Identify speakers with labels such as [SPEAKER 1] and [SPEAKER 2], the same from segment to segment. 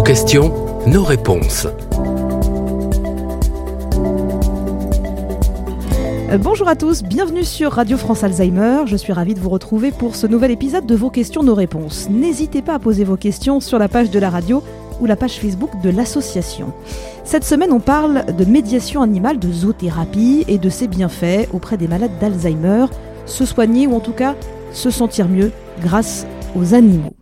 [SPEAKER 1] questions, nos réponses.
[SPEAKER 2] Bonjour à tous, bienvenue sur Radio France Alzheimer. Je suis ravie de vous retrouver pour ce nouvel épisode de Vos questions, nos réponses. N'hésitez pas à poser vos questions sur la page de la radio ou la page Facebook de l'association. Cette semaine, on parle de médiation animale, de zoothérapie et de ses bienfaits auprès des malades d'Alzheimer, se soigner ou en tout cas se sentir mieux grâce aux animaux.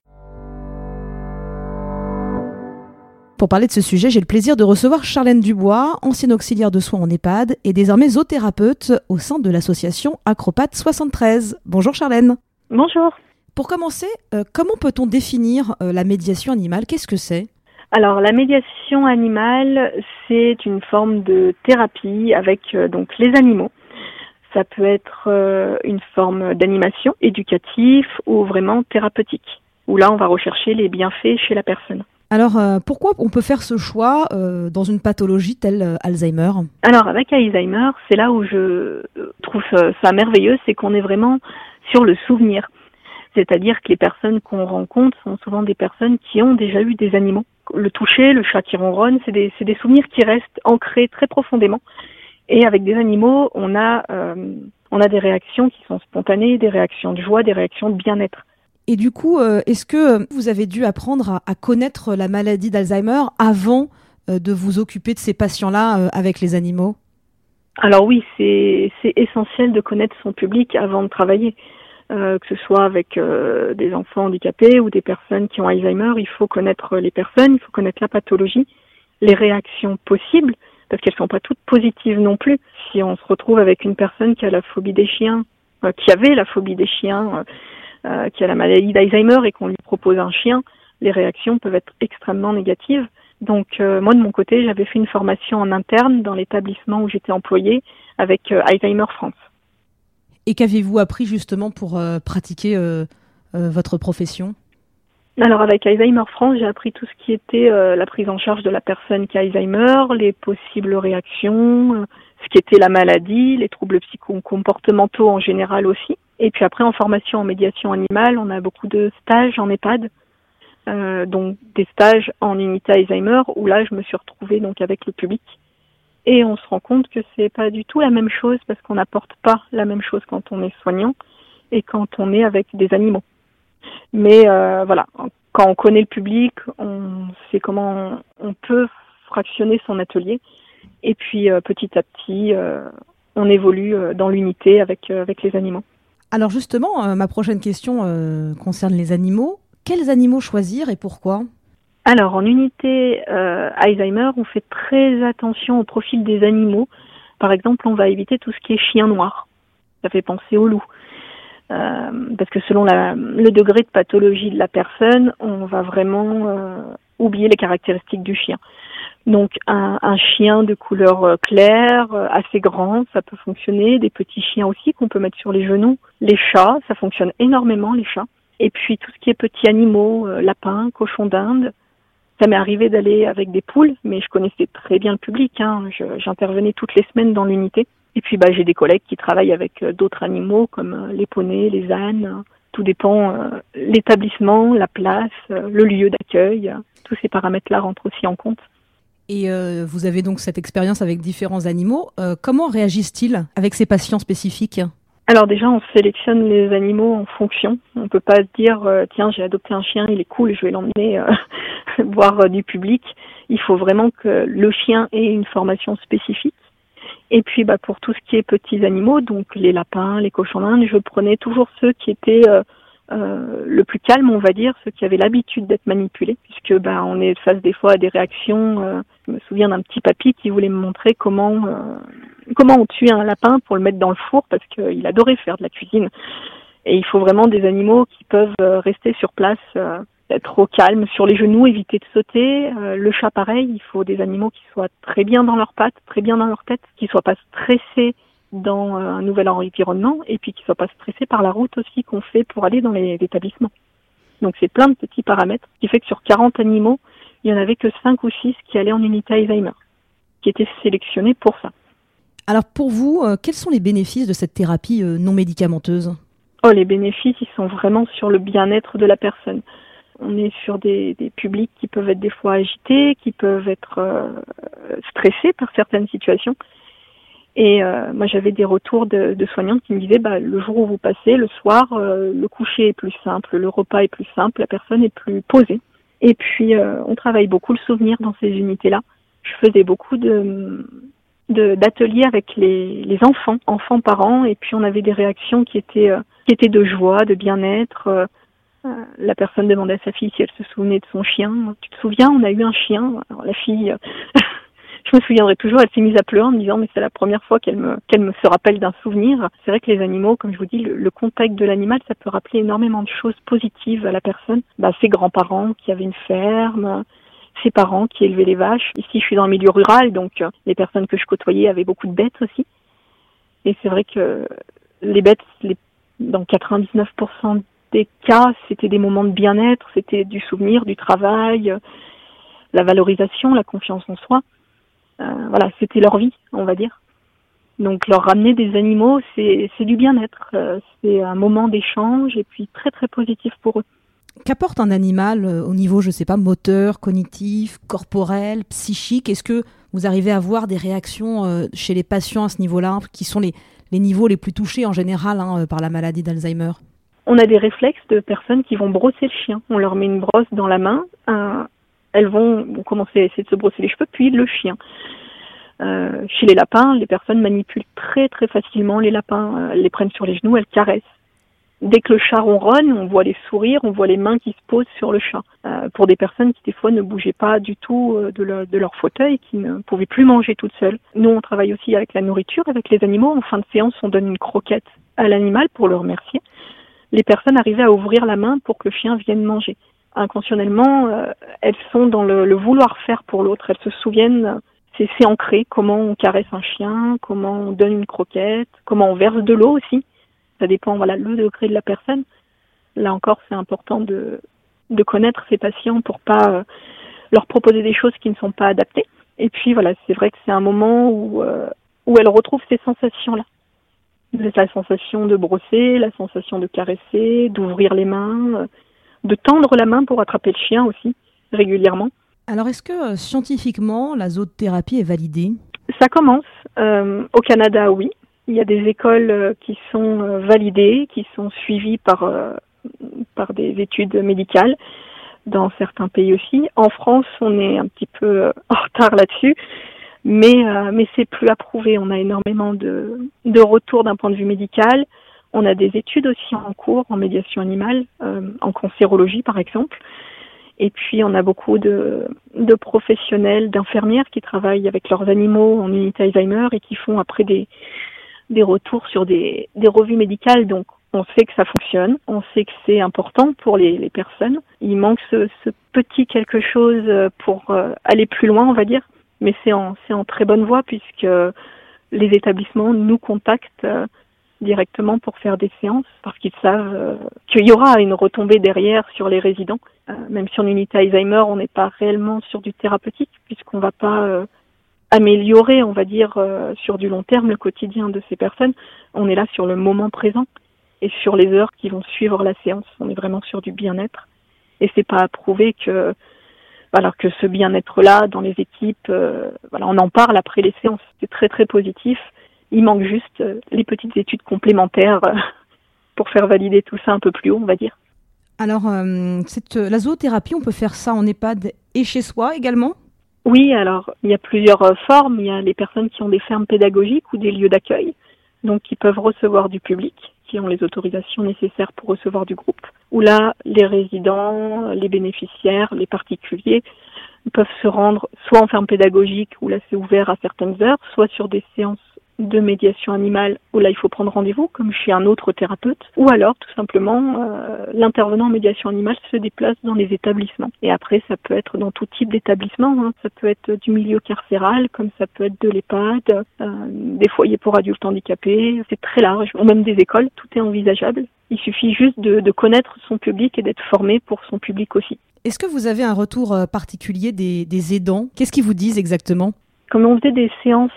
[SPEAKER 2] Pour parler de ce sujet, j'ai le plaisir de recevoir Charlène Dubois, ancienne auxiliaire de soins en EHPAD et désormais zoothérapeute au sein de l'association Acropat 73. Bonjour Charlène.
[SPEAKER 3] Bonjour.
[SPEAKER 2] Pour commencer, comment peut-on définir la médiation animale ? Qu'est-ce que c'est ?
[SPEAKER 3] Alors la médiation animale, c'est une forme de thérapie avec donc les animaux. Ça peut être une forme d'animation éducative ou vraiment thérapeutique, où là on va rechercher les bienfaits chez la personne.
[SPEAKER 2] Alors, pourquoi on peut faire ce choix dans une pathologie telle Alzheimer ?
[SPEAKER 3] Alors, avec Alzheimer, c'est là où je trouve ça merveilleux, c'est qu'on est vraiment sur le souvenir. C'est-à-dire que les personnes qu'on rencontre sont souvent des personnes qui ont déjà eu des animaux. Le toucher, le chat qui ronronne, c'est des souvenirs qui restent ancrés très profondément. Et avec des animaux, on a des réactions qui sont spontanées, des réactions de joie, des réactions de bien-être.
[SPEAKER 2] Et du coup, est-ce que vous avez dû apprendre à connaître la maladie d'Alzheimer avant de vous occuper de ces patients-là avec les animaux ?
[SPEAKER 3] Alors oui, c'est essentiel de connaître son public avant de travailler. Que ce soit avec des enfants handicapés ou des personnes qui ont Alzheimer, il faut connaître les personnes, il faut connaître la pathologie, les réactions possibles, parce qu'elles ne sont pas toutes positives non plus. Si on se retrouve avec une personne qui a la phobie des chiens, qui avait la phobie des chiens, qui a la maladie d'Alzheimer et qu'on lui propose un chien, les réactions peuvent être extrêmement négatives. Donc moi de mon côté, j'avais fait une formation en interne dans l'établissement où j'étais employée avec Alzheimer France.
[SPEAKER 2] Et qu'avez-vous appris justement pour pratiquer votre profession ?
[SPEAKER 3] Alors avec Alzheimer France, j'ai appris tout ce qui était la prise en charge de la personne qui a Alzheimer, les possibles réactions, ce qui était la maladie, les troubles psychocomportementaux en général aussi. Et puis après, en formation en médiation animale, on a beaucoup de stages en EHPAD, donc des stages en unité Alzheimer, où là, je me suis retrouvée donc avec le public. Et on se rend compte que c'est pas du tout la même chose, parce qu'on n'apporte pas la même chose quand on est soignant et quand on est avec des animaux. Mais voilà, quand on connaît le public, on sait comment on peut fractionner son atelier. Et puis petit à petit, on évolue dans l'unité avec les animaux.
[SPEAKER 2] Alors justement, ma prochaine question concerne les animaux. Quels animaux choisir et pourquoi ?
[SPEAKER 3] Alors en unité Alzheimer, on fait très attention au profil des animaux. Par exemple, on va éviter tout ce qui est chien noir. Ça fait penser au loup. Parce que selon le degré de pathologie de la personne, on va vraiment oublier les caractéristiques du chien. Donc un chien de couleur claire, assez grand, ça peut fonctionner. Des petits chiens aussi qu'on peut mettre sur les genoux. Les chats, ça fonctionne énormément, les chats. Et puis tout ce qui est petits animaux, lapins, cochons d'Inde. Ça m'est arrivé d'aller avec des poules, mais je connaissais très bien le public. J'intervenais toutes les semaines dans l'unité. Et puis j'ai des collègues qui travaillent avec d'autres animaux comme les poneys, les ânes. Tout dépend l'établissement, la place, le lieu d'accueil. Tous ces paramètres-là rentrent aussi en compte.
[SPEAKER 2] Et vous avez donc cette expérience avec différents animaux. Comment réagissent-ils avec ces patients spécifiques ?
[SPEAKER 3] Alors déjà, on sélectionne les animaux en fonction. On ne peut pas se dire tiens, j'ai adopté un chien, il est cool, je vais l'emmener voir du public. Il faut vraiment que le chien ait une formation spécifique. Et puis pour tout ce qui est petits animaux, donc les lapins, les cochons d'Inde, je prenais toujours ceux qui étaient le plus calme, on va dire, ceux qui avaient l'habitude d'être manipulés, puisque on est face des fois à des réactions. Je me souviens d'un petit papy qui voulait me montrer comment on tue un lapin pour le mettre dans le four, parce qu'il adorait faire de la cuisine. Et il faut vraiment des animaux qui peuvent rester sur place, être au calme, sur les genoux, éviter de sauter. Le chat, pareil, il faut des animaux qui soient très bien dans leurs pattes, très bien dans leur tête, qui ne soient pas stressés dans un nouvel environnement, et puis qui ne soient pas stressés par la route aussi qu'on fait pour aller dans les établissements. Donc c'est plein de petits paramètres, ce qui fait que sur 40 animaux, il n'y en avait que 5 ou 6 qui allaient en unité Alzheimer, qui étaient sélectionnés pour ça.
[SPEAKER 2] Alors pour vous, quels sont les bénéfices de cette thérapie non médicamenteuse ?
[SPEAKER 3] Les bénéfices, ils sont vraiment sur le bien-être de la personne. On est sur des publics qui peuvent être des fois agités, qui peuvent être stressés par certaines situations. Et moi, j'avais des retours de soignantes qui me disaient le jour où vous passez, le soir, le coucher est plus simple, le repas est plus simple, la personne est plus posée. Et puis, on travaille beaucoup le souvenir dans ces unités-là. Je faisais beaucoup d'ateliers avec les enfants parents, et puis on avait des réactions qui étaient de joie, de bien-être. La personne demandait à sa fille si elle se souvenait de son chien. Tu te souviens, on a eu un chien. Alors la fille, je me souviendrai toujours, elle s'est mise à pleurer en me disant mais c'est la première fois qu'elle me se rappelle d'un souvenir. C'est vrai que les animaux, comme je vous dis, le contact de l'animal, ça peut rappeler énormément de choses positives à la personne. Ses grands-parents qui avaient une ferme, ses parents qui élevaient les vaches. Ici, je suis dans le milieu rural, donc les personnes que je côtoyais avaient beaucoup de bêtes aussi. Et c'est vrai que les bêtes, dans 99% des cas, c'était des moments de bien-être, c'était du souvenir, du travail, la valorisation, la confiance en soi. C'était leur vie, on va dire. Donc leur ramener des animaux, c'est du bien-être. C'est un moment d'échange et puis très très positif pour eux.
[SPEAKER 2] Qu'apporte un animal au niveau, je sais pas, moteur, cognitif, corporel, psychique? Est-ce que vous arrivez à voir des réactions chez les patients à ce niveau-là, qui sont les niveaux les plus touchés en général par la maladie d'Alzheimer?
[SPEAKER 3] On a des réflexes de personnes qui vont brosser le chien. On leur met une brosse dans la main, elles vont commencer à essayer de se brosser les cheveux, puis le chien. Chez les lapins, les personnes manipulent très très facilement les lapins. Elles les prennent sur les genoux, elles caressent. Dès que le chat ronronne, on voit les sourires, on voit les mains qui se posent sur le chat. Pour des personnes qui des fois ne bougeaient pas du tout de leur fauteuil, qui ne pouvaient plus manger toutes seules. Nous, on travaille aussi avec la nourriture, avec les animaux. En fin de séance, on donne une croquette à l'animal pour le remercier. Les personnes arrivaient à ouvrir la main pour que le chien vienne manger. Inconsciemment, elles sont dans le vouloir faire pour l'autre. Elles se souviennent, c'est ancré, comment on caresse un chien, comment on donne une croquette, comment on verse de l'eau aussi. Ça dépend, le degré de la personne. Là encore, c'est important de connaître ces patients pour pas leur proposer des choses qui ne sont pas adaptées. Et puis c'est vrai que c'est un moment où elles retrouvent ces sensations-là. La sensation de brosser, la sensation de caresser, d'ouvrir les mains, de tendre la main pour attraper le chien aussi, régulièrement.
[SPEAKER 2] Alors, est-ce que scientifiquement, la zoothérapie est validée?
[SPEAKER 3] Ça commence. Au Canada, oui. Il y a des écoles qui sont validées, qui sont suivies par des études médicales, dans certains pays aussi. En France, on est un petit peu en retard là-dessus, mais c'est plus approuvé. On a énormément de retours d'un point de vue médical. On a des études aussi en cours en médiation animale, en cancérologie par exemple. Et puis on a beaucoup de professionnels, d'infirmières qui travaillent avec leurs animaux en unité Alzheimer et qui font après des retours sur des revues médicales. Donc on sait que ça fonctionne, on sait que c'est important pour les personnes. Il manque ce petit quelque chose pour aller plus loin, on va dire, mais c'est en très bonne voie puisque les établissements nous contactent directement pour faire des séances parce qu'ils savent qu'il y aura une retombée derrière sur les résidents. Même si en unité Alzheimer, on n'est pas réellement sur du thérapeutique puisqu'on va pas améliorer, on va dire, sur du long terme le quotidien de ces personnes. On est là sur le moment présent et sur les heures qui vont suivre la séance. On est vraiment sur du bien-être et c'est pas à prouver que ce bien-être-là dans les équipes, on en parle après les séances. C'est très très positif. Il manque juste les petites études complémentaires pour faire valider tout ça un peu plus haut, on va dire.
[SPEAKER 2] Alors, la zoothérapie, on peut faire ça en EHPAD et chez soi également ?
[SPEAKER 3] Oui, alors il y a plusieurs formes. Il y a les personnes qui ont des fermes pédagogiques ou des lieux d'accueil, donc qui peuvent recevoir du public, qui ont les autorisations nécessaires pour recevoir du groupe. Où là, les résidents, les bénéficiaires, les particuliers peuvent se rendre soit en ferme pédagogique, où là c'est ouvert à certaines heures, soit sur des séances de médiation animale où là il faut prendre rendez-vous comme chez un autre thérapeute, ou alors tout simplement l'intervenant en médiation animale se déplace dans les établissements. Et après ça peut être dans tout type d'établissement, ça peut être du milieu carcéral comme ça peut être de l'EHPAD, des foyers pour adultes handicapés, c'est très large, ou même des écoles, tout est envisageable. Il suffit juste de connaître son public et d'être formé pour son public aussi.
[SPEAKER 2] Est-ce que vous avez un retour particulier des aidants ? Qu'est-ce qu'ils vous disent exactement ?
[SPEAKER 3] Comme on faisait des séances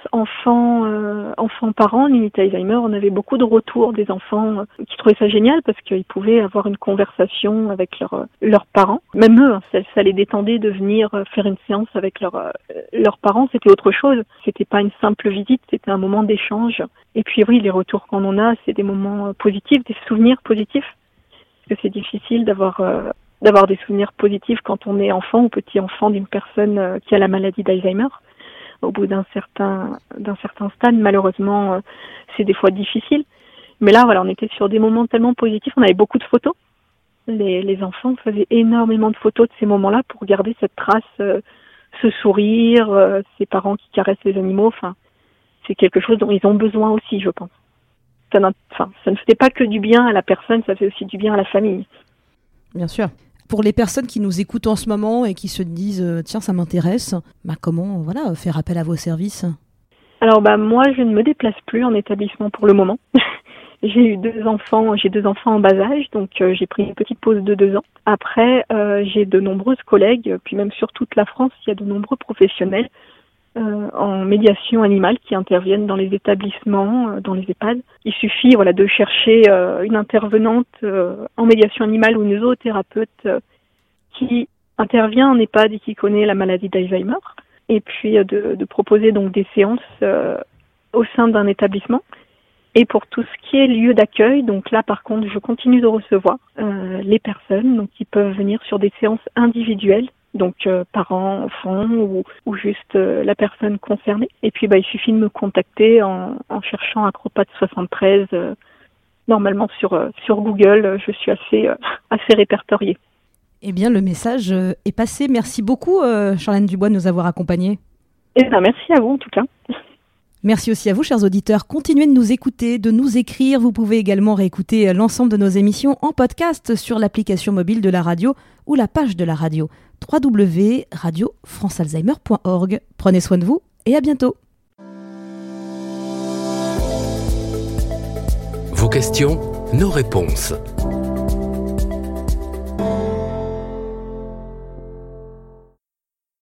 [SPEAKER 3] enfants-parents, l'unité Alzheimer, on avait beaucoup de retours des enfants qui trouvaient ça génial parce qu'ils pouvaient avoir une conversation avec leurs parents. Même eux, ça les détendait de venir faire une séance avec leurs parents. C'était autre chose. C'était pas une simple visite, c'était un moment d'échange. Et puis oui, les retours qu'on en a, c'est des moments positifs, des souvenirs positifs. Parce que c'est difficile d'avoir des souvenirs positifs quand on est enfant ou petit enfant d'une personne qui a la maladie d'Alzheimer. Au bout d'un certain stade, malheureusement, c'est des fois difficile. Mais là, voilà, on était sur des moments tellement positifs. On avait beaucoup de photos. Les enfants faisaient énormément de photos de ces moments-là pour garder cette trace, ce sourire, ces parents qui caressent les animaux. Enfin, c'est quelque chose dont ils ont besoin aussi, je pense. Ça ne faisait pas que du bien à la personne, ça fait aussi du bien à la famille.
[SPEAKER 2] Bien sûr. Pour les personnes qui nous écoutent en ce moment et qui se disent « Tiens, ça m'intéresse », comment faire appel à vos services ?
[SPEAKER 3] Alors moi, je ne me déplace plus en établissement pour le moment. J'ai deux enfants en bas âge, donc j'ai pris une petite pause de 2 ans. Après, j'ai de nombreuses collègues, puis même sur toute la France, il y a de nombreux professionnels en médiation animale qui interviennent dans les établissements, dans les EHPAD. Il suffit de chercher une intervenante en médiation animale ou une zoothérapeute qui intervient en EHPAD et qui connaît la maladie d'Alzheimer, et puis de proposer donc des séances au sein d'un établissement. Et pour tout ce qui est lieu d'accueil, donc là par contre je continue de recevoir les personnes donc qui peuvent venir sur des séances individuelles, donc parents, enfants ou juste la personne concernée. Et puis il suffit de me contacter en cherchant Acropathe 73. Normalement sur Google, je suis assez répertoriée.
[SPEAKER 2] Eh bien, le message est passé. Merci beaucoup, Charlène Dubois, de nous avoir accompagnés.
[SPEAKER 3] Merci à vous, en tout cas.
[SPEAKER 2] Merci aussi à vous, chers auditeurs. Continuez de nous écouter, de nous écrire. Vous pouvez également réécouter l'ensemble de nos émissions en podcast sur l'application mobile de la radio ou la page de la radio www.radiofrancealzheimer.org. Prenez soin de vous et à bientôt.
[SPEAKER 1] Vos questions, nos réponses.